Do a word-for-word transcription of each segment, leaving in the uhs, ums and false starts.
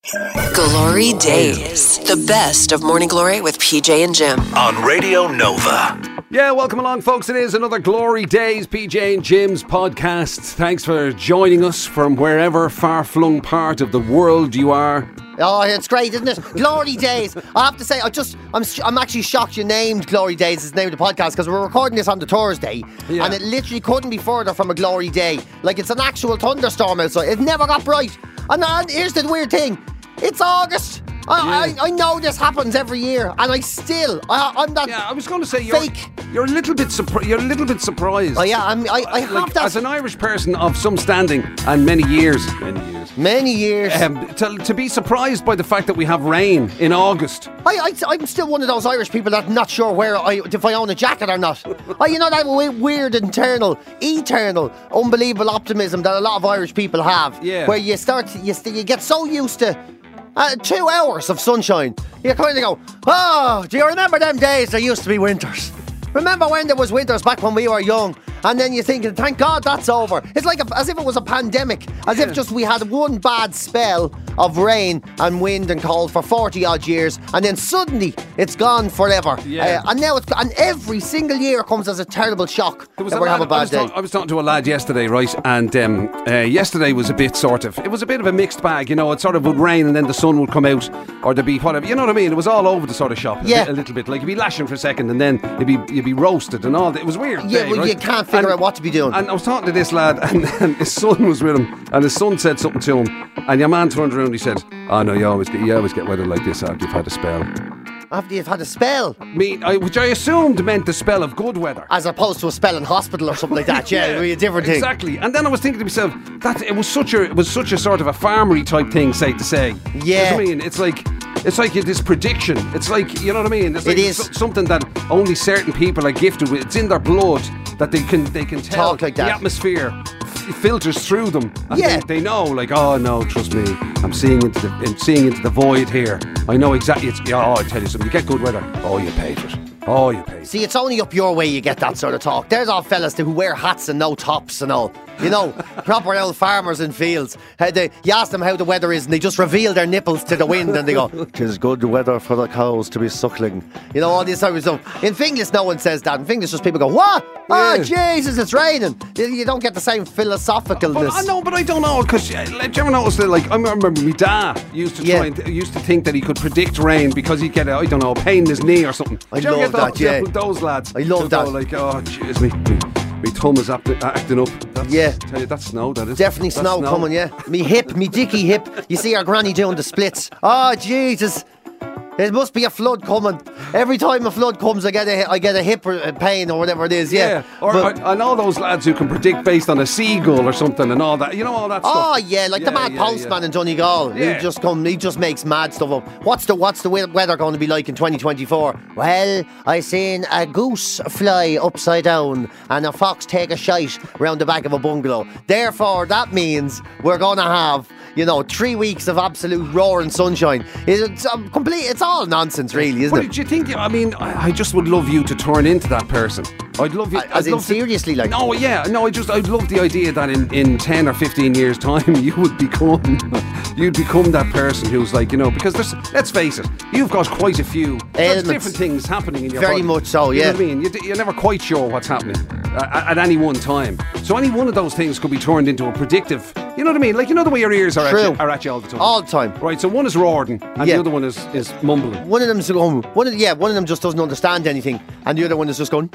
Glory Days. The best of Morning Glory with P J and Jim. On Radio Nova. Yeah, welcome along, folks. It is another Glory Days, P J and Jim's podcast. Thanks for joining us from wherever far-flung part of the world you are. Oh, it's great, isn't it? Glory Days. I have to say, I just, I'm, I'm actually shocked you named Glory Days as the name of the podcast, because we're recording this on the Thursday, Yeah. and it literally couldn't be further from a Glory Day. Like, it's an actual thunderstorm outside. It never got bright. And, and here's the weird thing. It's August. I, Yeah. I, I know this happens every year, and I still, I, I'm that Yeah, I was going to say you're fake. you're a little bit surpri- you're a little bit surprised. Oh yeah, I'm, I, I have Like, that as an Irish person of some standing and many years, many years, many years. um, to, to be surprised by the fact that we have rain in August. I, I, I'm still one of those Irish people that's not sure where I, if I own a jacket or not. Oh, you know that we- weird internal, eternal, unbelievable optimism that a lot of Irish people have. Yeah. Where you start, you, st- you get so used to uh, two hours of sunshine. You kind of go, oh, do you remember them days there used to be winters? Remember when there was winters back when we were young? And then you think, thank God that's over. It's like a, as if it was a pandemic. As Yeah. if just we had one bad spell of rain and wind and cold for forty odd years, and then suddenly it's gone forever. Yeah. Uh, and now it's and every single year comes as a terrible shock There was that a we're lad- having a bad I was, day. talk- I was talking to a lad yesterday, right? And um, uh, yesterday was a bit sort of, it was a bit of a mixed bag, you know. It sort of would rain and then the sun would come out, or there'd be whatever, you know what I mean? It was all over the sort of shop, a Yeah. bit- a little bit. Like you'd be lashing for a second and then you'd be you'd be roasted and all that. It was weird. Yeah, day, well, right? you can't figure And- out what to be doing. And I was talking to this lad, and, and his son was with him, and his son said something to him, and your man turned around and he said, "Oh no, you always get you always get weather like this after you've had a spell." After you've had a spell, Me, I, which I assumed meant the spell of good weather. as opposed to a spell in hospital or something like that. Yeah, it'd be a different thing. Exactly. And then I was thinking to myself, that it was such a it was such a sort of a farmery type thing, say to say. Yeah. You know what I mean? It's like it's like this prediction. It's like, you know what I mean? It's like It is. so- something that only certain people are gifted with. It's in their blood that they can they can tell Talk like that. the atmosphere f- filters through them. And Yeah. they, they know, like, oh no, trust me, I'm seeing into the I'm seeing into the void here. I know exactly. It's yeah. Oh, I tell you something. You get good weather. Oh, you pay for it. Oh, you pay. See, it's only up your way you get that sort of talk. There's all fellas who wear hats and no tops and all. You know, proper old farmers in fields. How they, you ask them how the weather is and they just reveal their nipples to the wind and they go, "'Tis good weather for the cows to be suckling." You know, all this type of stuff. In Finglas, no one says that. In Finglas, just people go, "What? Oh, Yeah. Jesus, it's raining." You- You don't get the same philosophicalness. But I know, but I don't know, because uh, like, do you ever notice that? Like, I remember my dad used to Yeah. try and th- used to think that he could predict rain because he'd get a, I don't know, a pain in his knee or something. I Do you ever love get that, those, yeah. those lads. I love who go that. Like, oh, jeez, me, me, me thumb is act- acting up. That's, Yeah. Tell you, that's snow. That is Definitely That's snow, coming, yeah. Me hip, me dicky hip. You see our granny doing the splits. Oh, Jesus. There must be a flood coming. Every time a flood comes, I get a, I get a hip or- pain or whatever it is, yeah. Yeah, or But- I, I know those lads who can predict based on a seagull or something and all that. You know all that stuff. Oh yeah, like the Yeah, mad yeah, postman yeah. in Donegal. Yeah. He just come, he just makes mad stuff up. What's the what's the we- weather going to be like in twenty twenty-four? Well, I seen a goose fly upside down and a fox take a shite round the back of a bungalow. Therefore, that means we're going to have, you know, three weeks of absolute roaring sunshine. It's um, complete. It's all nonsense, really, isn't What it? did you think? I mean, I, I just would love you to turn into that person. I'd love you. As I'd in love to- seriously, like. No, yeah, no. I just, I'd love the idea that in, in ten or fifteen years' time, you would become, you'd become that person who's like, you know, because there's, let's face it, you've got quite a few there's Ailments. different things happening in your Very body. much so, You know yeah. what I mean? You d- You're never quite sure what's happening uh, at any one time. So any one of those things could be turned into a predictive. You know what I mean? Like, you know the way your ears are, at True. you, are at you all the time. All the time. Right. So one is roaring, and Yeah. the other one is is mumbling. One of them's going. One of yeah. One of them just doesn't understand anything, and the other one is just going.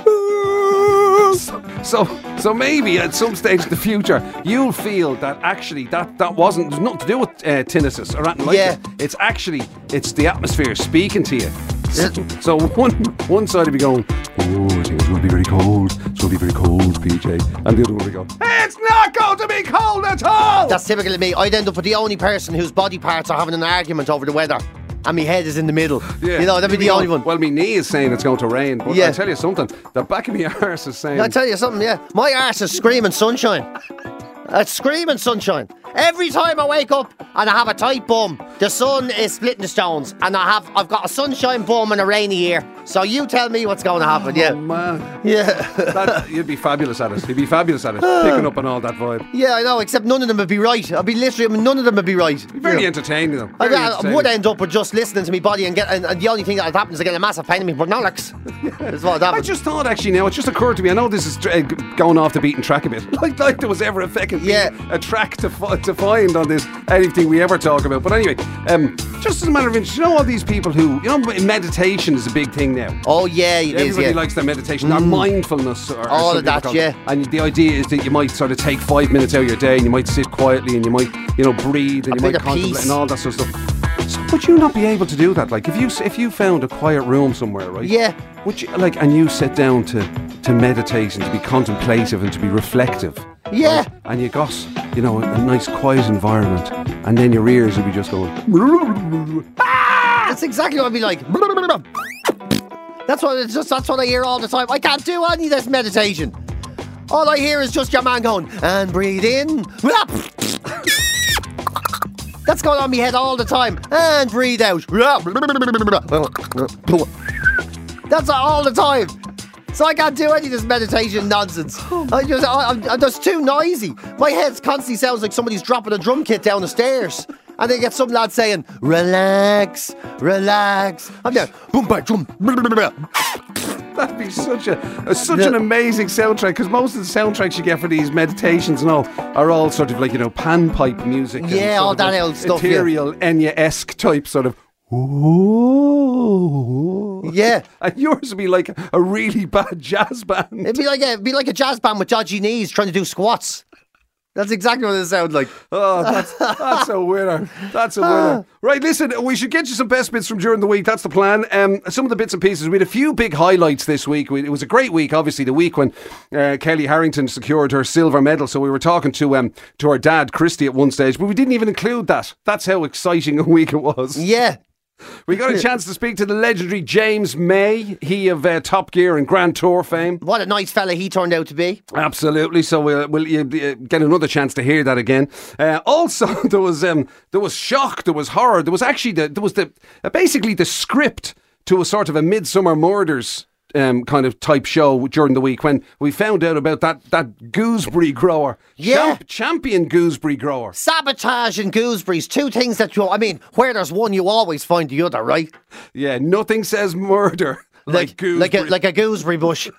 So, so maybe at some stage in the future, you'll feel that actually that, that wasn't there's nothing to do with uh, tinnitus or anything like Yeah. that. It's actually it's the atmosphere speaking to you. Yeah. So one one side will be going, oh, I think it's going to be very cold. It's going to be very cold, P J, and the other one will be going, it's not going to be cold at all. That's typical of me. I'd end up with the only person whose body parts are having an argument over the weather, and my head is in the middle. Yeah. You know, that'd be You'll the only going, one. Well, my knee is saying it's going to rain, but Yeah. I tell you something, the back of my arse is saying. I tell you something, yeah. My arse is screaming sunshine. It's screaming sunshine. Every time I wake up and I have a tight bum The sun is splitting the stones, and I have I've got a sunshine bum and a rainy ear. So you tell me what's going to happen. Oh, Yeah, man. yeah, That, you'd be fabulous at it. You'd be fabulous at it. Picking up on all that vibe. yeah. I know. Except none of them would be right. I'd be literally none of them would be right. Very Yeah. entertaining, though. I, Very I entertaining. would end up with just listening to me body and get, and, and the only thing that happens is I get a massive pain in me broncholics. That's what I happens. just thought, actually, now it just occurred to me. I know this is uh, g- going off the beaten track a bit. Like, like there was ever a fucking Yeah. a track to fi- to find on this anything we ever talk about. But anyway, um, just as a matter of interest, you know all these people who, you know, meditation is a big thing now. Oh yeah, it is. Everybody Yeah. likes their meditation, their mindfulness, or, or All some of people that, call it. yeah. And the idea is that you might sort of take five minutes out of your day, and you might sit quietly, and you might, you know, breathe, and A you bit might of contemplate, peace. and all that sort of stuff. So would you not be able to do that? Like, if you if you found a quiet room somewhere, right? Yeah. Would you like, and you sit down to to meditate and to be contemplative and to be reflective? Yeah. right? And you got, you know, a, a nice quiet environment, and then your ears would be just going. That's exactly what I'd be like. That's what it's just. That's what I hear all the time. I can't do any of this meditation. All I hear is just your man going and breathe in. That's going on in my head all the time. And breathe out. That's all the time. So I can't do any of this meditation nonsense. I just, I, I'm, I'm just too noisy. My head constantly sounds like somebody's dropping a drum kit down the stairs. And then get some lad saying, relax, relax. I'm there, boom, bang, drum. That'd be such a, a such an amazing soundtrack, because most of the soundtracks you get for these meditations and all are all sort of like, you know, panpipe music. and Yeah, sort all of that like old stuff, yeah. ethereal, Enya-esque type sort of. Ooh. Yeah. And yours would be like a really bad jazz band. It'd be like a, it'd be like a jazz band with dodgy knees trying to do squats. That's exactly what it sounds like. Oh, that's, that's a winner. That's a winner. Right, listen, we should get you some best bits from during the week. That's the plan. Um, some of the bits and pieces. We had a few big highlights this week. We, it was a great week, obviously, the week when uh, Kelly Harrington secured her silver medal. So we were talking to um, to her dad, Christy, at one stage, but we didn't even include that. That's how exciting a week it was. Yeah. We got a chance to speak to the legendary James May, he of uh, Top Gear and Grand Tour fame. What a nice fella he turned out to be. Absolutely. So we'll, we'll uh, get another chance to hear that again. Uh, also, there was um, there was shock, there was horror, there was actually the, there was the uh, basically the script to a sort of a Midsummer Murders um, kind of type show during the week when we found out about that that gooseberry grower, Yeah. Champ- champion gooseberry grower. Sabotage and gooseberries, two things that you, I mean, where there's one, you always find the other, right? Yeah, nothing says murder like, Like, gooseberry. like, a, like a gooseberry bush.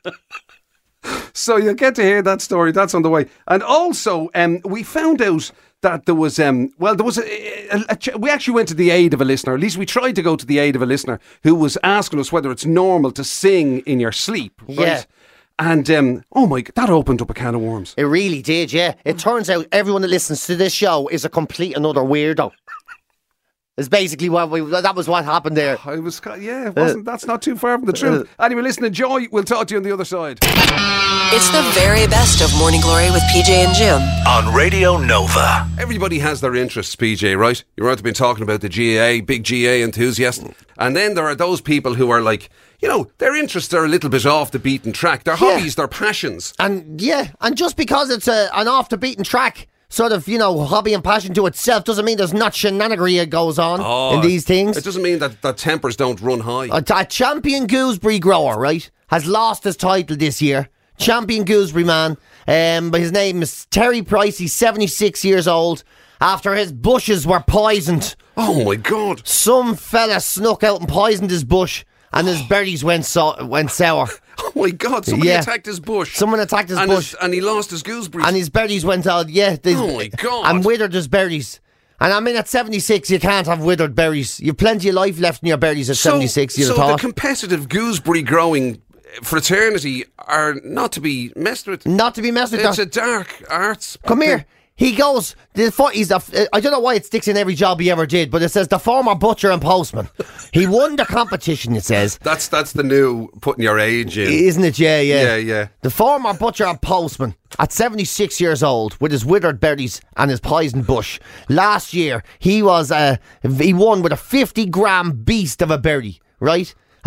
So you'll get to hear that story. That's on the way. And also, um, we found out that there was, um, well, there was a, a, a ch- we actually went to the aid of a listener. At least we tried to go to the aid of a listener who was asking us whether it's normal to sing in your sleep. Right? Yeah. And, um, oh my God, that opened up a can of worms. It really did, yeah. It turns out everyone that listens to this show is a complete another weirdo. It's basically what we, that was what happened there. I was, ca- yeah, it wasn't, that's not too far from the truth. Anyway, listen, enjoy. We'll talk to you on the other side. It's the very best of Morning Glory with P J and Jim. On Radio Nova. Everybody has their interests, P J, right? You're out to be talking about the G A A, big G A A enthusiast. And then there are those people who are like, you know, their interests are a little bit off the beaten track. Their Yeah. hobbies, their passions. And yeah, and just because it's a, an off the beaten track sort of, you know, hobby and passion to itself doesn't mean there's not shenanigans that goes on in these things. It doesn't mean that, that tempers don't run high. A, a champion gooseberry grower, right, has lost his title this year. Champion gooseberry man. Um, but his name is Terry Price. He's seventy-six years old. After his bushes were poisoned, Oh my God. some fella snuck out and poisoned his bush, and his berries went so- went sour. Oh my God. Somebody Yeah. attacked his bush. Someone attacked his and bush. and he lost his gooseberries. And his berries went out. Yeah. They, Oh my God. And withered his berries. And I mean, at seventy-six, you can't have withered berries. You've plenty of life left in your berries at so, seventy-six, you'd so have thought. the competitive gooseberry growing fraternity are not to be messed with. Not to be messed with. It's that. a dark arts. Come thing. here. He goes, the, fo- he's the, I don't know why it sticks in every job he ever did, but it says the former butcher and postman. He won the competition, it says. That's that's the new putting your age in. Isn't it? Yeah, yeah. Yeah, yeah. The former butcher and postman, at seventy-six years old, with his withered berries and his poisoned bush. Last year, he was, uh, he won with a fifty gram beast of a berry, right?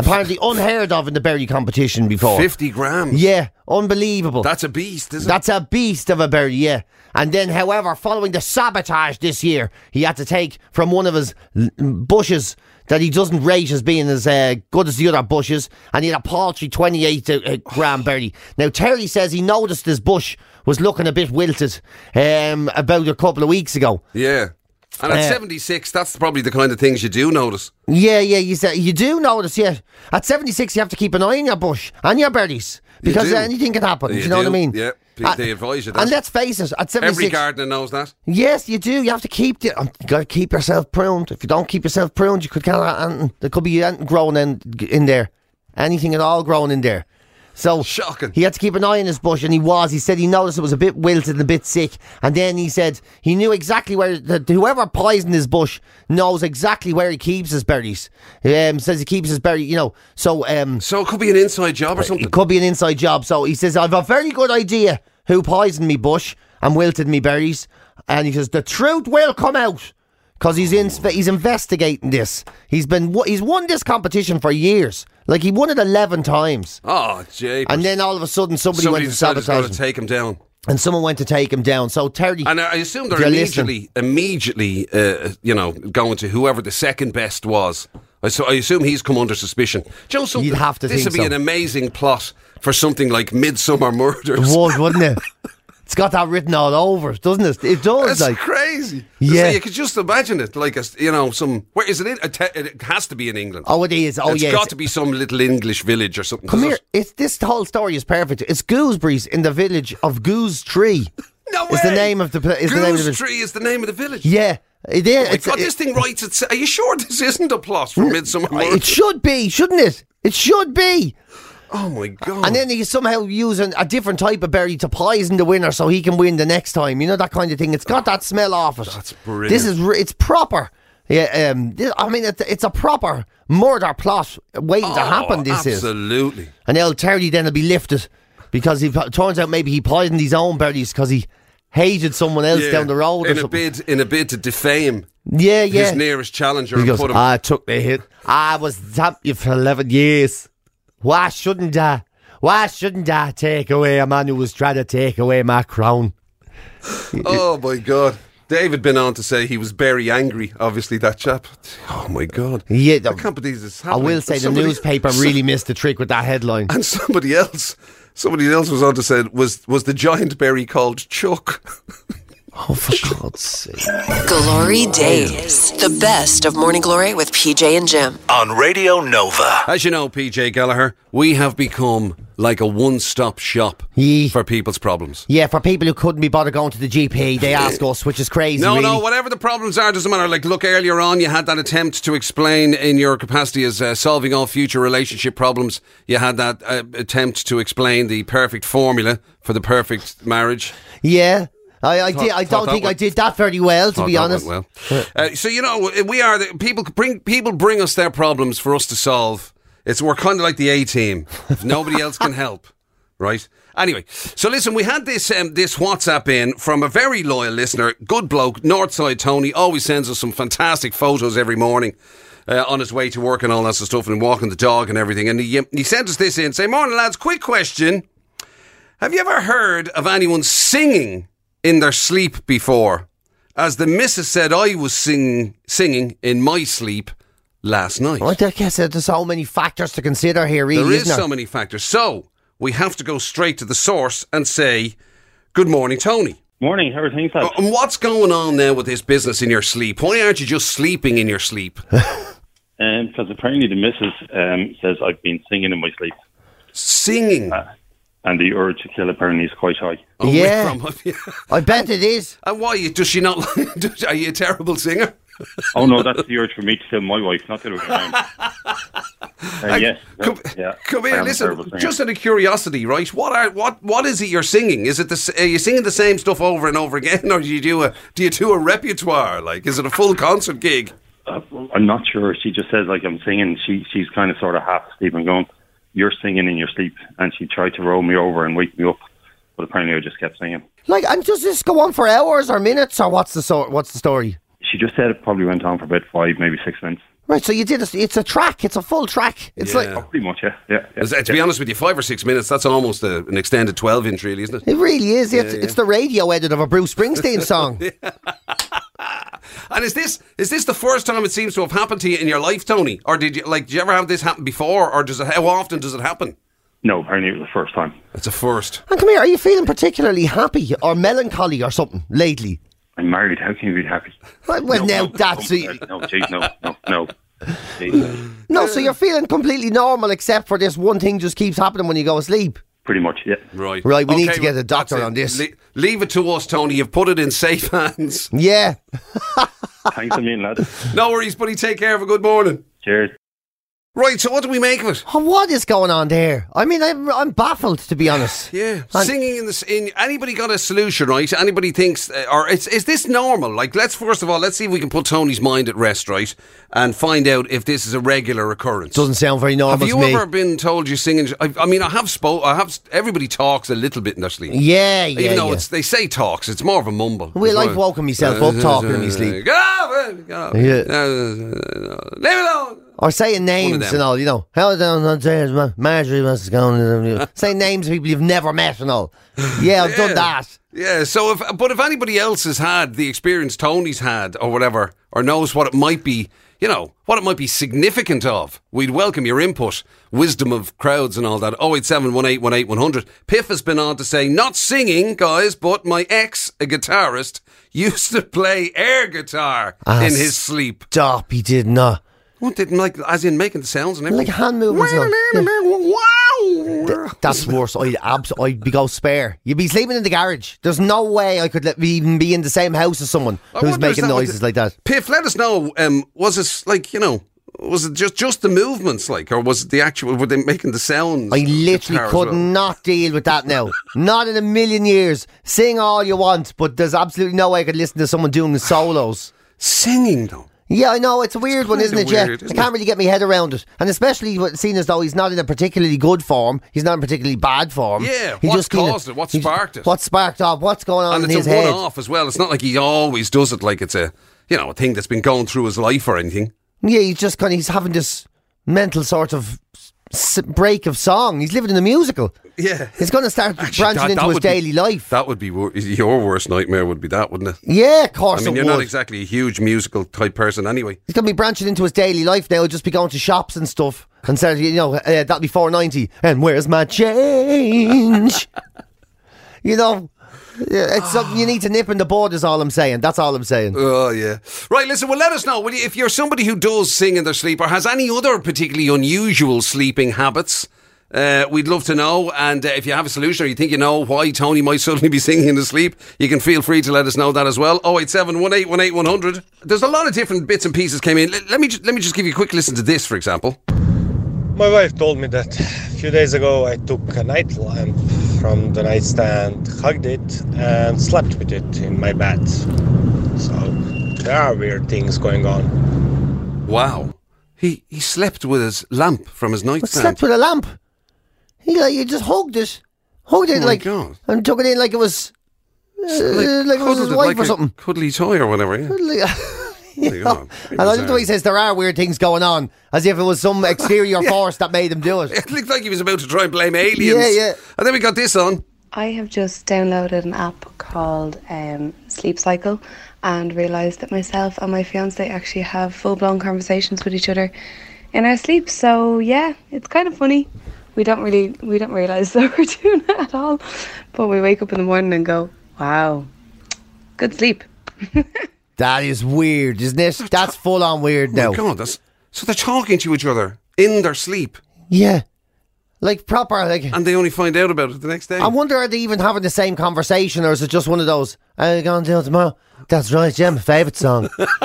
Apparently unheard of in the berry competition before. fifty grams. Yeah, unbelievable. That's a beast, isn't That's a beast of a berry, yeah. And then, however, following the sabotage this year, he had to take from one of his l- bushes that he doesn't rate as being as uh, good as the other bushes, and he had a paltry twenty-eight uh, gram berry. Now, Terry says he noticed his bush was looking a bit wilted um, about a couple of weeks ago. it? Yeah. And at Uh, seventy-six, that's probably the kind of things you do notice. Yeah, yeah, you, say, you do notice, yeah. At seventy-six, you have to keep an eye on your bush and your berries, because do. anything can happen, You you know what I do, mean? yeah. They- Uh, they advise you that. And let's face it, at seventy-six... Every gardener knows that. Yes, you do. You have to keep the. Um, you got to keep yourself pruned. If you don't keep yourself pruned, you could kind of. There could be anything growing in, in there, anything at all growing in there. So Shocking. He had to keep an eye on his bush, and he was. He said he noticed it was a bit wilted and a bit sick, and then he said he knew exactly where the, whoever poisoned his bush knows exactly where he keeps his berries. Um, says he keeps his berry, you know. So um, So it could be an inside job or something. it could be an inside job. So he says, I've a very good idea who poisoned me bush and wilted me berries. And he says, the truth will come out. Because he's in, he's investigating this. He's been he's won this competition for years. Like, he won it eleven times. Oh, Jay. And then all of a sudden somebody, somebody went to decided sabotage to him. take him down. And someone went to take him down. So Terry... And I assume they're If you're immediately, immediately, uh, you know, going to whoever the second best was. I, so I assume he's come under suspicion. Joe, something, You'd have to this think would be so. an amazing plot for something like Midsummer Murders. It would, wouldn't it? It's got that written all over, doesn't it? It does. That's like crazy. Yeah. So you could just imagine it, like a, you know, some. Where is it? In, it has to be in England. Oh, it is. Oh, it's yeah. got to be some little English village or something. Come does here. it? It's, this whole story is perfect. It's gooseberries in the village of Goose Tree. No way. Is the name of the pla- is Goose the name of the village. Tree is the name of the village. Yeah, it is. Oh my It's- God, it- this thing writes it. Are you sure this isn't a plot for Midsummer Murders? It should be, shouldn't it? It should be. Oh my God. And then he's somehow using a different type of berry to poison the winner so he can win the next time. You know, that kind of thing. It's got that smell off it. That's brilliant. This is, re- it's proper. Yeah, um, this, I mean, it's, it's a proper murder plot waiting to happen, this is. Absolutely. And El Terry then will be lifted because he, it turns out maybe he poisoned his own berries because he hated someone else Yeah, down the road or in a something. bid in a bid to defame Yeah, yeah. his nearest challenger He and goes, put him. I took the hit. I was top you for eleven years. Why shouldn't I? Why shouldn't I take away a man who was trying to take away my crown? Oh my God. David been on to say he was very angry, obviously, that chap. Oh my God. Yeah, I can't believe this is I happening. will say the Somebody- newspaper really missed the trick with that headline. And somebody else, somebody else was on to say, was, was the giant berry called Chuck? Oh, for God's sake. Glory Days. The best of Morning Glory with P J and Jim. On Radio Nova. As you know, P J Gallagher, we have become like a one-stop shop Yeah. for people's problems. Yeah, for people who couldn't be bothered going to the G P, they ask us, which is crazy. No, really. no, whatever the problems are, doesn't matter. Like, look, earlier on, you had that attempt to explain in your capacity as uh, solving all future relationship problems. You had that uh, attempt to explain the perfect formula for the perfect marriage. Yeah. I, I Thought- did. I thought don't that think I went- did that very well, to Thought be that honest. went well. Uh, so you know, we are the, people bring people bring us their problems for us to solve. It's we're kind of like the A team. If nobody else can help, right? Anyway, so listen, we had this um, this WhatsApp in from a very loyal listener, good bloke, Northside Tony. Always sends us some fantastic photos every morning. Uh, on his way to work and all that sort of stuff, and walking the dog and everything. And he he sent us this in. Say, morning lads, quick question: have you ever heard of anyone singing in their sleep before? As the missus said, I was sing, singing in my sleep last night. I guess there's so many factors to consider here, really, There is isn't there? so many factors. So we have to go straight to the source and say, good morning, Tony. Morning, how are things, lads? Uh, and what's going on now with this business in your sleep? Why aren't you just sleeping in your sleep? Um, because apparently the missus um, says I've been singing in my sleep, Singing. uh, and the urge to kill apparently is quite high. Oh, Yeah. from- yeah. I bet it is. And why? Does she not? does- Are you a terrible singer? Oh no, that's the urge for me to kill my wife, not the other way around. Uh, yes, Come, yeah. come I here, am a listen. terrible singer. Just out of curiosity, right? What are what what is it you're singing? Is it the s- are you singing the same stuff over and over again, or do you do a do you do a repertoire? Like, is it a full concert gig? Uh, I'm not sure. She just says like I'm singing. She she's kind of sort of half asleep and going, "You're singing in your sleep," and she tried to roll me over and wake me up, but apparently I just kept singing. Like, and does this go on for hours or minutes, or what's the so- what's the story? she just said it probably went on for about five, maybe six minutes. Right, so you did a, it's a track, it's a full track. It's Yeah. like, Oh, pretty much, yeah. yeah, yeah. As- uh, to be honest with you, five or six minutes, that's almost a, an extended twelve inch, really, isn't it? it really is. It's, it's the radio edit of a Bruce Springsteen song. And is this is this the first time it seems to have happened to you in your life, Tony? Or did you like? Did you ever have this happen before? Or does it? How often does it happen? No, apparently it was the first time. It's a first. And come here, are you feeling particularly happy or melancholy or something lately? I'm married. How can you be happy? Well, well No, now no, that's... no, a- no, geez, no, no, no. Jeez. No, so you're feeling completely normal except for this one thing just keeps happening when you go to sleep. Pretty much, yeah. Right. Right, we need Okay, to get a well, doctor that's it. on this. Le- leave it to us, Tony. You've put it in safe hands. Yeah. Thanks a million, lads. No worries, buddy. Take care. Have a good morning. Cheers. Right, so what do we make of it? Oh, what is going on there? I mean, I'm, I'm baffled, to be honest. Yeah, And- singing in the in anybody got a solution, right? Anybody thinks, uh, or it's, is this normal? Like, let's first of all, let's see if we can put Tony's mind at rest, right, and find out if this is a regular occurrence. Doesn't sound very normal Have you to me. ever been told you're singing? I, I mean, I have spoke. I have. Everybody talks a little bit in their sleep. Yeah, yeah, Even though yeah. it's they say talks, it's more of a mumble. Well, It's I've more- woken myself up talking in my sleep. Get off it, get off it. Yeah. Leave it alone. Or saying names them. and all, you know. How down on stairs, Ma- Marjorie was going. Saying names of people you've never met and all. Yeah, I've done Yeah. that. Yeah, so if but if anybody else has had the experience Tony's had or whatever, or knows what it might be, you know, what it might be significant of, we'd welcome your input, wisdom of crowds and all that. oh eight seven, one eight one eight, one hundred. Piff has been on to say, not singing, guys, but my ex, a guitarist, used to play air guitar Ah, in his sleep. Stop, he did not. What didn't like, as in making the sounds and everything? Like hand movements and all. Wow! That's worse. I'd, abs- I'd be go spare. You'd be sleeping in the garage. There's no way I could let, even be in the same house as someone I who's wonder, is making that what noises the- like that. Piff, let us know. Um, was it like you know? Was it just just the movements, like, or was it the actual? Were they making the sounds? I literally guitar as could well? not deal with that now. Not in a million years. Sing all you want, but there's absolutely no way I could listen to someone doing the solos. Singing though. Yeah, I know, it's a weird one, isn't it? kinda Yeah, weird, I isn't can't it? really get my head around it. And especially what- seeing as though he's not in a particularly good form, he's not in particularly bad form. Yeah, He what's kinda- caused it? What he- sparked it? What sparked off? What's going on And in it's his a head? one-off as well. It's not like he always does it like it's a you know a thing that's been going through his life or anything. Yeah, he's just kind of, he's having this mental sort of s- break of song. He's living in a musical. Yeah, He's going to start Actually, branching that- into that his would be- daily life. that would be wor- your worst nightmare. Would be that, wouldn't it? Yeah, of course I mean, it you're would. not exactly a huge musical type person anyway. He's going to be branching into his daily life now. He'll just be going to shops and stuff. And said, you know, uh, that'll be four ninety. And where's my change? You know, yeah, it's something you need to nip in the bud is all I'm saying. That's all I'm saying. Oh, yeah. Right, listen, well, let us know. Will you, if you're somebody who does sing in their sleep or has any other particularly unusual sleeping habits, uh, we'd love to know. And uh, if you have a solution or you think you know why Tony might suddenly be singing in his sleep, you can feel free to let us know that as well. oh eight seven, one eight one eight, one hundred. There's a lot of different bits and pieces came in. Let, let me ju- let me just give you a quick listen to this, for example. My wife told me that a few days ago I took a night lamp from the nightstand, hugged it, and slept with it in my bed. So there are weird things going on. Wow. He he slept with his lamp from his But nightstand. slept with a lamp. He like you just hugged it, hugged it Oh my like, God. and took it in like it was, uh, like, it was his cuddled it wife like or a something. cuddly toy or whatever, yeah. Like- you There you know? go. And I love the way he says there are weird things going on, as if it was some exterior force that made him do it. It looked like he was about to try and blame aliens. Yeah, yeah. And then we got this on. I have just downloaded an app called um, Sleep Cycle and realised that myself and my fiance actually have full-blown conversations with each other in our sleep. So yeah, it's kind of funny. We don't really, we don't realise that we're doing it at all. But we wake up in the morning and go, wow, good sleep. That is weird, isn't it? That's full on weird Oh now. my God, that's, so they're talking to each other in their sleep Yeah. Like proper, like. and they only find out about it the next day. I wonder, are they even having the same conversation, or is it just one of those, are you going to do it tomorrow? That's right, yeah, my favourite song.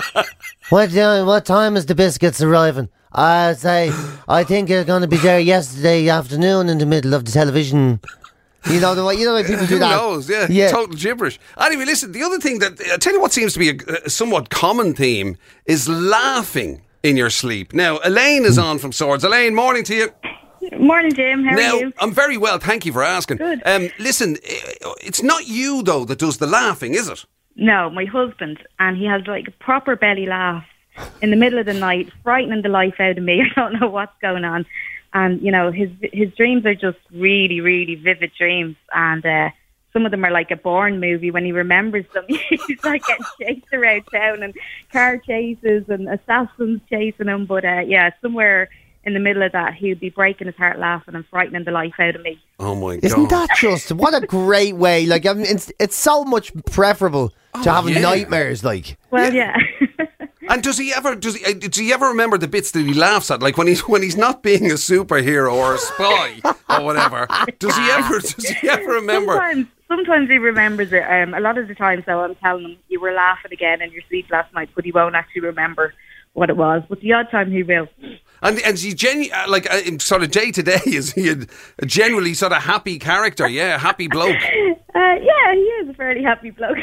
what, uh, what time is the biscuits arriving? I say, I think you're going to be there yesterday afternoon in the middle of the television. You know the way, you know the way people do Who that? knows? Yeah, Yeah. total gibberish. Anyway, listen, the other thing that, I tell you what seems to be a, a somewhat common theme is laughing in your sleep. Now, Elaine is on from Swords. Elaine, morning to you. Morning, Jim. How now, are you? I'm very well, thank you for asking. Good. Um, listen, i- it's not you, though, that does the laughing, is it? No, my husband, and he has like a proper belly laugh in the middle of the night, frightening the life out of me. I don't know what's going on. And, you know, his his dreams are just really, really vivid dreams. And uh, some of them are like a Bourne movie when he remembers them. He's like getting chased around town and car chases and assassins chasing him. But uh, yeah, somewhere in the middle of that, he would be breaking his heart laughing and frightening the life out of me. Oh my God. Isn't that just, what a great way. Like, I mean, it's, it's so much preferable Oh, to having yeah. nightmares, like. Well, yeah. And does he ever does he uh, does he ever remember the bits that he laughs at, like when he's when he's not being a superhero or a spy or whatever? Does he ever does he ever remember? Sometimes, sometimes he remembers it. Um, a lot of the times, though, I'm telling him you were laughing again in your sleep last night, but he won't actually remember what it was. But the odd time he will. And and is he genu- uh, like uh, in sort of day to day? Is he a, a generally sort of happy character? Yeah, happy bloke. Uh, yeah, he is a fairly happy bloke.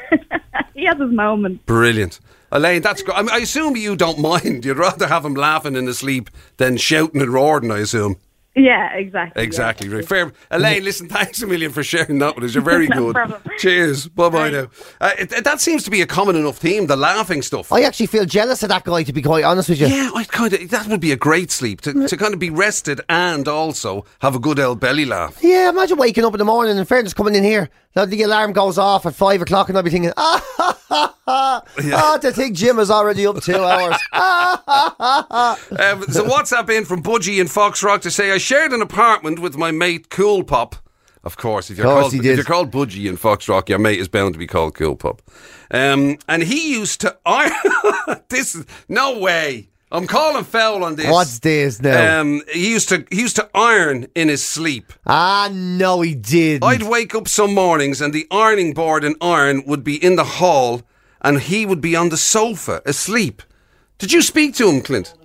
He has his moments. Brilliant. Elaine, that's great. I, mean, I assume you don't mind. You'd rather have him laughing in his sleep than shouting and roaring, I assume. Yeah, exactly. Exactly, yeah. right. Fair. Elaine, listen, thanks a million for sharing that with us. You're very No good. problem. Cheers. Bye-bye now. Uh, it, it- that seems to be a common enough theme, the laughing stuff. I actually feel jealous of that guy, to be quite honest with you. Yeah, I kind of. That would be a great sleep to, to kind of be rested and also have a good old belly laugh. Yeah, imagine waking up in the morning and fairness coming in here. Now the alarm goes off at five o'clock and I'll be thinking, ah, ha, ha, ha. Yeah. Oh, to think Jim is already up two hours. Ah, ha, ha, ha. Um, so WhatsApp in from Budgie in Foxrock to say I shared an apartment with my mate Cool Pop. Of course, if you're, Of course called, he if did. you're called Budgie in Foxrock, your mate is bound to be called Cool Pop. Um, and he used to iron. This is no way. I'm calling foul on this. What's this now? Um, he used to he used to iron in his sleep. Ah, no, he did. I'd wake up some mornings and the ironing board and iron would be in the hall, and he would be on the sofa asleep. Did you speak to him, Clint?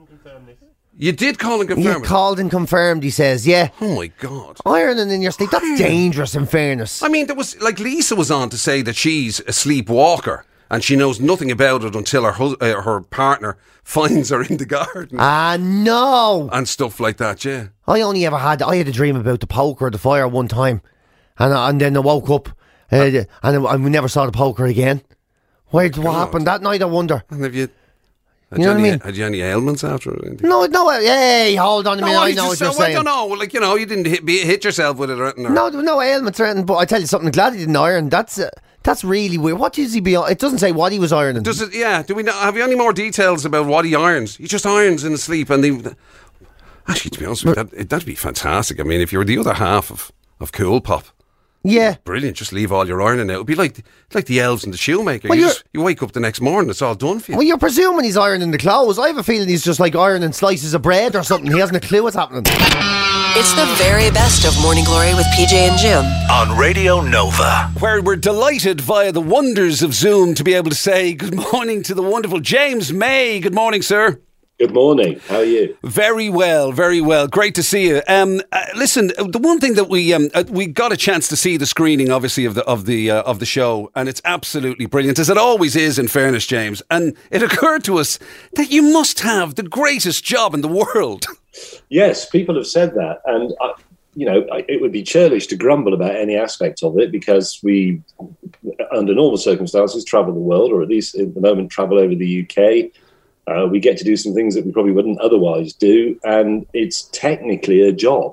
You did call and confirm You it. called and confirmed, he says, yeah. Oh my God. Ironing in your sleep, that's dangerous in fairness. I mean, there was like Lisa was on to say that she's a sleepwalker and she knows nothing about it until her hus- uh, her partner finds her in the garden Ah, no. and stuff like that. Yeah. I only ever had, I had a dream about the poker or the fire one time. And, and then I woke up uh, and, and we never saw the poker again. Where, what God. happened that night, I wonder? And have you? Had You know what I any, mean? Had you any ailments after it? No, no, hey, hold on a minute, I know what just, you're I saying. don't know. Like, you know, you didn't hit, be, hit yourself with it or anything. Or, No, there were no ailments or anything, but I tell you something, I'm glad he didn't iron. That's uh, that's really weird. What does he be? It doesn't say what he was ironing. Does it? Yeah. Do we know, have you any more details about what he irons? He just irons in his sleep, and they. Actually, to be honest with you, that, that'd be fantastic. I mean, if you were the other half of, of Cool Pop, Yeah. brilliant. Just leave all your ironing out. It'd be like like the elves and the shoemaker. Well, you, you're- just, you wake up the next morning, it's all done for you. Well, you're presuming he's ironing the clothes. I have a feeling he's just like ironing slices of bread or something. He hasn't a clue what's happening. It's the very best of Morning Glory with P J and Jim. On Radio Nova. Where we're delighted via the wonders of Zoom to be able to say good morning to the wonderful James May. Good morning, sir. Good morning. How are you? Very well, very well. Great to see you. Um, uh, listen, uh, the one thing that we um, uh, we got a chance to see the screening, obviously, of the of the uh, of the show, and it's absolutely brilliant, as it always is. In fairness, James, and it occurred to us that you must have the greatest job in the world. Yes, people have said that, and I, you know, I, it would be churlish to grumble about any aspect of it because we, under normal circumstances, travel the world, or at least at the moment, travel over the U K. Uh, we get to do some things that we probably wouldn't otherwise do, and it's technically a job.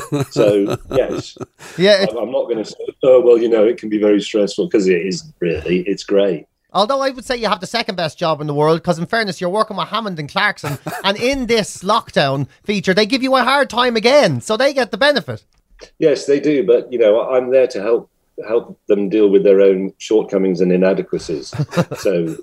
So, yes. Yeah. It, I'm I'm not going to say, oh, well, you know, it can be very stressful, because it isn't really. It's great. although I would say you have the second best job in the world, because in fairness, you're working with Hammond and Clarkson, and in this lockdown feature, they give you a hard time again, so they get the benefit. Yes, they do, but, you know, I'm there to help help them deal with their own shortcomings and inadequacies. So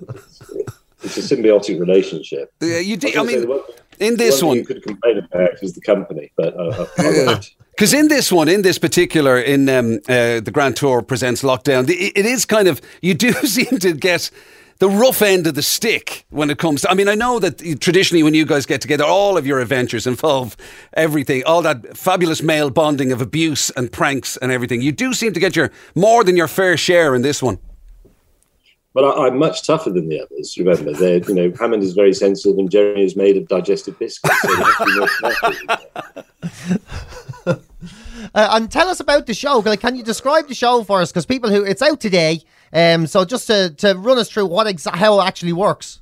it's a symbiotic relationship. Yeah, you did. I I was gonna say, mean, the one- in the this one one, thing you could complain about is the company, but uh, I won't. because in this one, in this particular, in um, uh, the Grand Tour presents Lockdown, it, it is kind of, you do seem to get the rough end of the stick when it comes to, I mean, I know that traditionally when you guys get together, all of your adventures involve everything, all that fabulous male bonding of abuse and pranks and everything. You do seem to get your more than your fair share in this one. But I, I'm much tougher than the others. Remember, they're, you know, Hammond is very sensitive, and Jeremy is made of digestive biscuits. So they have to be more careful. Uh, and tell us about the show. Like, can you describe the show for us? Because people who, it's out today. Um, so just to, to run us through what exa- how it actually works.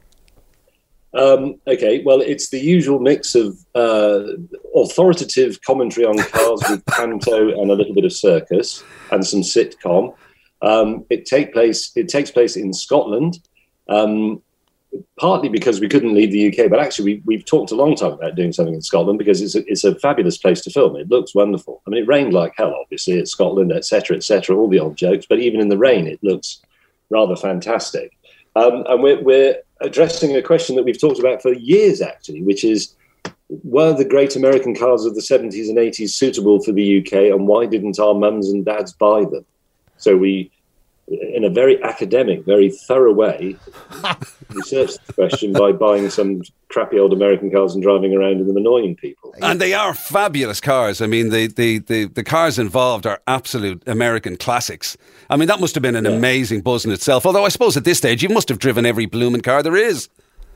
Um, okay, well, it's the usual mix of uh, authoritative commentary on cars with panto and a little bit of circus and some sitcom. Um, it take place. It takes place in Scotland, um, partly because we couldn't leave the U K, but actually we, we've talked a long time about doing something in Scotland because it's a, it's a fabulous place to film. It looks wonderful. I mean, it rained like hell, obviously, it's Scotland, et cetera, et cetera, all the old jokes, but even in the rain, it looks rather fantastic. Um, and we're, we're addressing a question that we've talked about for years, actually, which is, were the great American cars of the seventies and eighties suitable for the U K, and why didn't our mums and dads buy them? So we, in a very academic, very thorough way, researched the question by buying some crappy old American cars and driving around in them annoying people. And they are fabulous cars. I mean, the, the, the, the cars involved are absolute American classics. I mean, that must have been an yeah. amazing buzz in itself. Although I suppose at this stage, you must have driven every blooming car there is.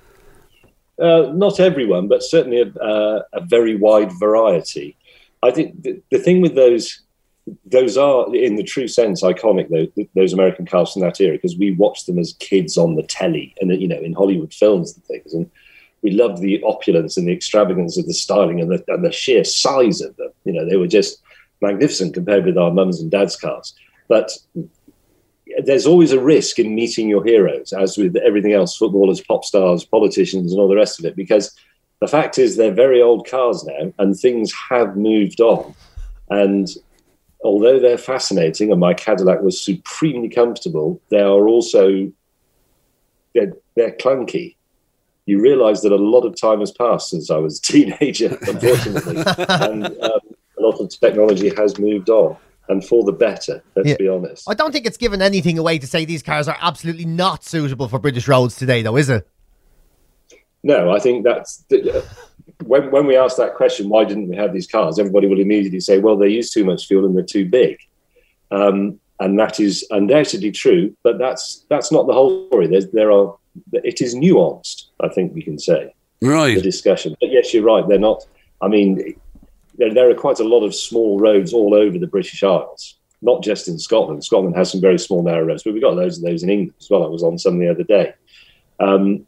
Uh, not everyone, but certainly a, uh, a very wide variety. I think the, the thing with those... Those are, in the true sense, iconic, those, those American cars from that era, because we watched them as kids on the telly and, you know, in Hollywood films and things. And we loved the opulence and the extravagance of the styling and the, and the sheer size of them. You know, they were just magnificent compared with our mums and dads' cars. But there's always a risk in meeting your heroes, as with everything else, footballers, pop stars, politicians, and all the rest of it, because the fact is they're very old cars now and things have moved on. And although they're fascinating, and my Cadillac was supremely comfortable, they are also, they're, they're clunky. You realise that a lot of time has passed since I was a teenager, unfortunately, and um, a lot of technology has moved on, and for the better, let's yeah. be honest. I don't think it's given anything away to say these cars are absolutely not suitable for British roads today, though, is it? No, I think that's... Uh, When when we ask that question, why didn't we have these cars? Everybody will immediately say, well, they use too much fuel and they're too big. Um, and that is undoubtedly true, but that's that's not the whole story. There's, there are, it is nuanced, I think we can say, right. the discussion. But yes, you're right. They're not, I mean, there, there are quite a lot of small roads all over the British Isles, not just in Scotland. Scotland has some very small, narrow roads, but we've got loads of those in England as well. I was on some the other day. Um,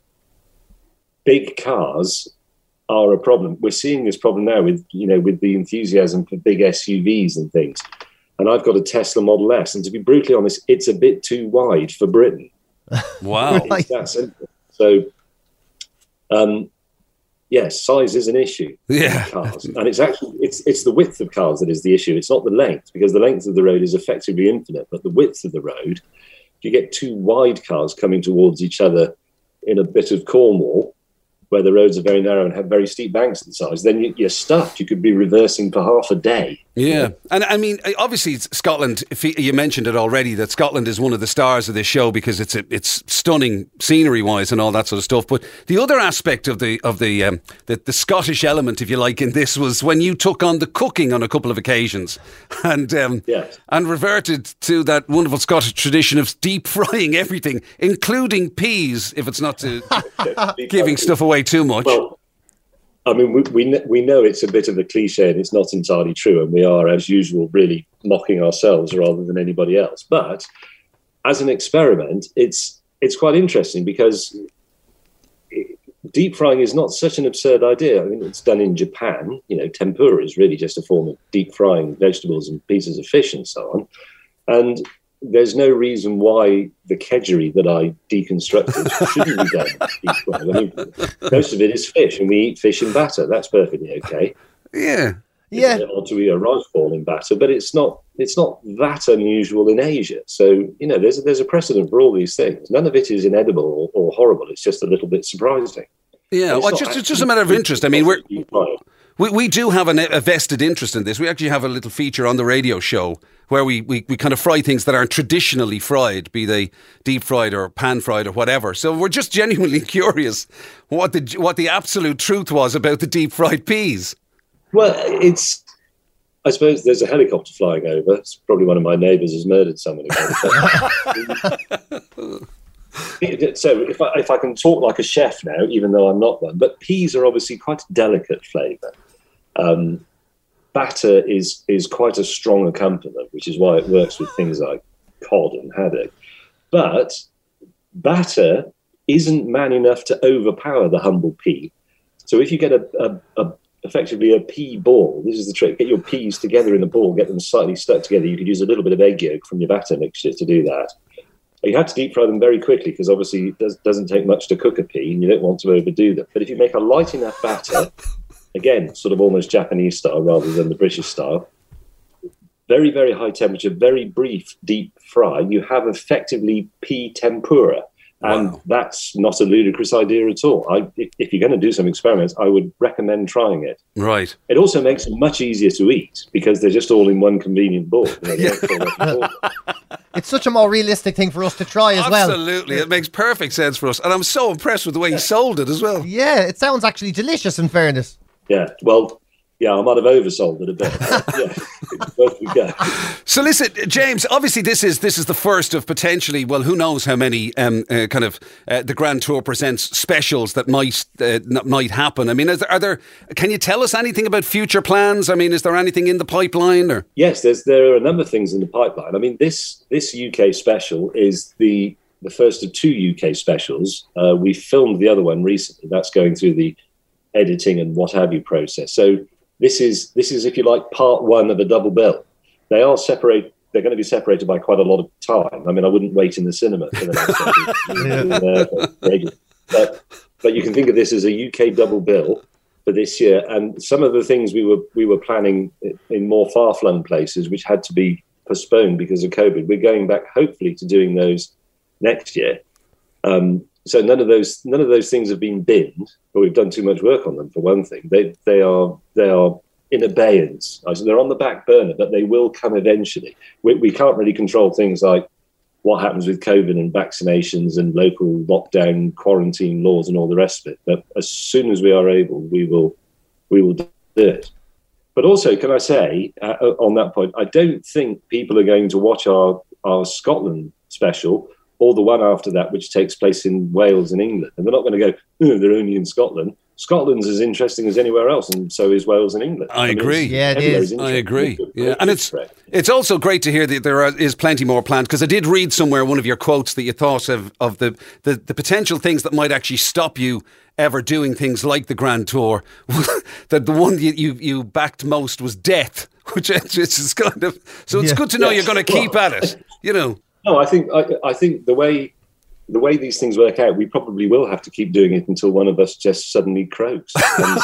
big cars are a problem. We're seeing this problem now with, you know, with the enthusiasm for big S U Vs and things. And I've got a Tesla Model S, and to be brutally honest, it's a bit too wide for Britain. Wow. It's that simple. So, um, yes, size is an issue. Yeah. In cars. And it's actually, it's it's the width of cars that is the issue. It's not the length, because the length of the road is effectively infinite, but the width of the road, if you get two wide cars coming towards each other in a bit of Cornwall, where the roads are very narrow and have very steep banks at the sides, then you're stuffed. You could be reversing for half a day. Yeah. And I mean, obviously Scotland, you mentioned it already, that Scotland is one of the stars of this show because it's a, it's stunning scenery wise and all that sort of stuff. But the other aspect of the of the, um, the the Scottish element, if you like, in this was when you took on the cooking on a couple of occasions and um, yes. and reverted to that wonderful Scottish tradition of deep frying everything, including peas, if it's not to giving stuff away too much. Well, I mean, we, we we know it's a bit of a cliche and it's not entirely true, and we are, as usual, really mocking ourselves rather than anybody else. But as an experiment, it's it's quite interesting because it, deep frying is not such an absurd idea. I mean, it's done in Japan. You know, tempura is really just a form of deep frying vegetables and pieces of fish and so on. And there's no reason why the kedgeree that I deconstructed shouldn't be done deep frying. I mean, most of it is fish, and we eat fish in batter. That's perfectly okay. Yeah, yeah. It's odd to eat a rice ball in batter, but it's not. It's not that unusual in Asia. So you know, there's there's a precedent for all these things. None of it is inedible or, or horrible. It's just a little bit surprising. Yeah, well, just it's just a matter of interest. I mean, we're. We we do have an, a vested interest in this. We actually have a little feature on the radio show where we, we, we kind of fry things that aren't traditionally fried, be they deep fried or pan fried or whatever. So we're just genuinely curious what the what the absolute truth was about the deep fried peas. Well, it's. I suppose there's a helicopter flying over. It's probably one of my neighbours has murdered somebody. So if I, if I can talk like a chef now, even though I'm not one, but peas are obviously quite a delicate flavour. Um, batter is is quite a strong accompaniment, which is why it works with things like cod and haddock. But batter isn't man enough to overpower the humble pea. So if you get a, a, a effectively a pea ball, this is the trick, get your peas together in a ball, get them slightly stuck together. You could use a little bit of egg yolk from your batter mixture to do that. You have to deep fry them very quickly because obviously it does, doesn't take much to cook a pea and you don't want to overdo them. But if you make a light enough batter, again, sort of almost Japanese style rather than the British style, very, very high temperature, very brief deep fry, you have effectively pea tempura. And wow. That's not a ludicrous idea at all. I, if, if you're going to do some experiments, I would recommend trying it. Right. It also makes them much easier to eat because they're just all in one convenient bowl. You know, it's such a more realistic thing for us to try as Absolutely. well. Absolutely. It makes perfect sense for us. And I'm so impressed with the way he sold it as well. Yeah, it sounds actually delicious in fairness. Yeah, well... Yeah, I might have oversold it a bit. Yeah, both we go. So listen, James, obviously this is this is the first of potentially, well, who knows how many um, uh, kind of uh, the Grand Tour Presents specials that might uh, might happen. I mean, is there, are there? Can you tell us anything about future plans? I mean, is there anything in the pipeline? Or yes, there's there are a number of things in the pipeline. I mean, this this U K special is the the first of two U K specials. Uh, we filmed the other one recently. That's going through the editing and what have you process. So. This is, this is, if you like, part one of a double bill. They are separate. They're going to be separated by quite a lot of time. I mean, I wouldn't wait in the cinema for the next yeah. but, but you can think of this as a U K double bill for this year. And some of the things we were we were planning in more far-flung places, which had to be postponed because of COVID, we're going back, hopefully, to doing those next year. Um, So none of those none of those things have been binned, but we've done too much work on them. For one thing, they they are they are in abeyance. They're on the back burner, but they will come eventually. We, we can't really control things like what happens with COVID and vaccinations and local lockdown, quarantine laws, and all the rest of it. But as soon as we are able, we will we will do it. But also, can I say uh, on that point, I don't think people are going to watch our our Scotland special. Or the one after that, which takes place in Wales and England. And they're not going to go, oh, they're only in Scotland. Scotland's as interesting as anywhere else, and so is Wales and England. I, I mean, agree. Yeah, it is. I agree. Yeah, and it's it's also great to hear that there are, is plenty more planned, because I did read somewhere one of your quotes that you thought of, of the, the, the potential things that might actually stop you ever doing things like the Grand Tour. That the one you, you, you backed most was death, which is kind of... So it's yeah. good to know yes. you're going to keep well, at it, you know. No, I think I, I think the way the way these things work out, we probably will have to keep doing it until one of us just suddenly croaks on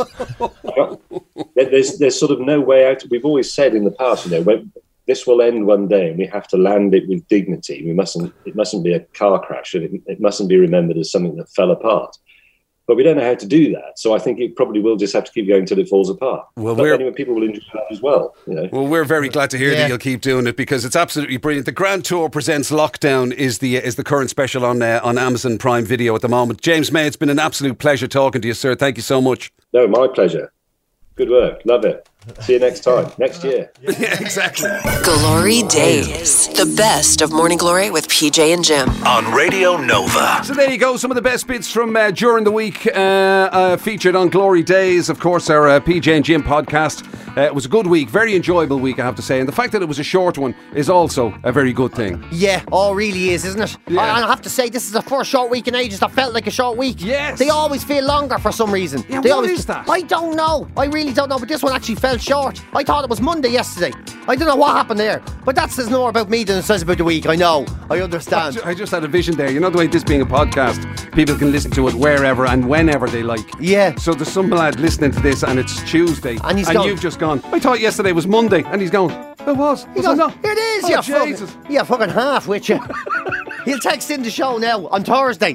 the set. There's there's sort of no way out. We've always said in the past, you know, when this will end one day, and we have to land it with dignity. We mustn't. It mustn't be a car crash, and it, it mustn't be remembered as something that fell apart. But we don't know how to do that, so I think it probably will just have to keep going until it falls apart. Well, but anyway, people will enjoy that as well. You know? Well, we're very glad to hear yeah. that you'll keep doing it, because it's absolutely brilliant. The Grand Tour Presents Lockdown is the is the current special on uh, on Amazon Prime Video at the moment. James May, it's been an absolute pleasure talking to you, sir. Thank you so much. No, my pleasure. Good work. Love it. See you next time. Next year. Yeah, exactly. Glory Days. The best of Morning Glory with P J and Jim. On Radio Nova. So there you go. Some of the best bits from uh, during the week uh, uh, featured on Glory Days. Of course, our uh, P J and Jim podcast. Uh, it was a good week. Very enjoyable week, I have to say. And the fact that it was a short one is also a very good thing. Yeah, oh, really is, isn't it? Yeah. I, I have to say, this is the first short week in ages that felt like a short week. Yes. They always feel longer for some reason. Yeah, they what always, is that? I don't know. I really don't know. But this one actually felt short. I thought it was Monday yesterday. I don't know what happened there. But that says more about me than it says about the week. I know. I understand. I just had a vision there. You know the way this being a podcast, people can listen to it wherever and whenever they like. Yeah. So there's some lad listening to this and it's Tuesday. And he's and gone. you've just gone, I thought yesterday was Monday. And he's going, it was. He was goes, it not? It is. Oh, Yeah, Jesus. fucking, yeah, fucking half with you. He'll text in the show now on Thursday.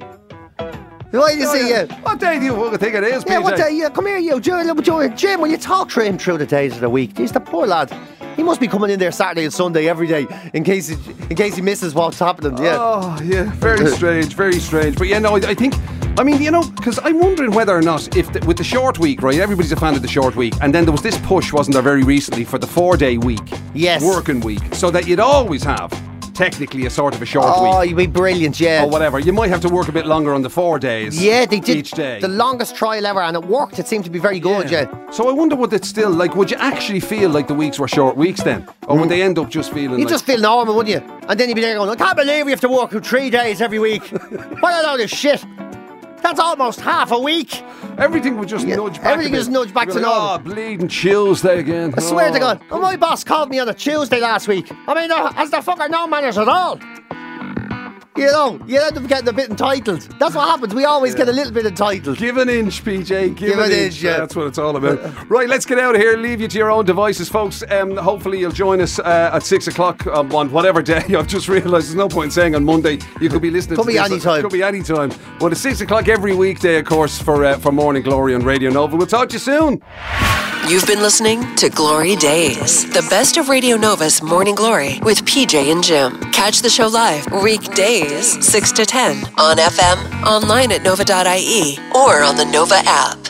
Why do you Oh, see yeah. you? What day do you fucking think it is, Yeah, P J? what day? Yeah, come here, you. Jim, Jim, Jim, when you talk to him through the days of the week, he's the poor lad. He must be coming in there Saturday and Sunday every day in case he, in case he misses what's happening. Yeah. Oh, yeah. Very strange. Very strange. But yeah, no, I, I think... I mean, you know, because I'm wondering whether or not, if the, with the short week, right, everybody's a fan of the short week, and then there was this push, wasn't there, very recently, for the four-day week. Yes. Working week. So that you'd always have technically a sort of a short Oh, week. you'd be brilliant, yeah. Or whatever. You might have to work a bit longer on the four days. Yeah, they did each day. the longest trial ever, and it worked. It seemed to be very good, yeah. So I wonder would it still, like, would you actually feel like the weeks were short weeks then? Or would they end up just feeling You like... just feel normal, wouldn't you? And then you'd be there going, I can't believe we have to work for three days every week. What a load of shit. That's almost half a week. Everything would just Yeah, nudge back everything a bit. just nudge back You'd to be like, normal. Oh, bleeding Tuesday again. I swear to Oh. God. Oh, my boss called me on a Tuesday last week. I mean, uh, has the fucker no manners at all? You know, you end up getting a bit entitled. That's what happens. We always get a little bit entitled. Give an inch, P J. Give, Give an an inch. inch, yeah. That's what it's all about. Right, let's get out of here. Leave you to your own devices, folks. Um, hopefully you'll join us uh, at six o'clock um, on whatever day. I've just realised there's no point in saying on Monday. You could be listening Could to be this. any time. Could be any time. But it's six o'clock every weekday, of course, for, uh, for Morning Glory on Radio Nova. We'll talk to you soon. You've been listening to Glory Days, the best of Radio Nova's Morning Glory with P J and Jim. Catch the show live weekdays six to ten on F M, online at nova dot I E, or on the Nova app.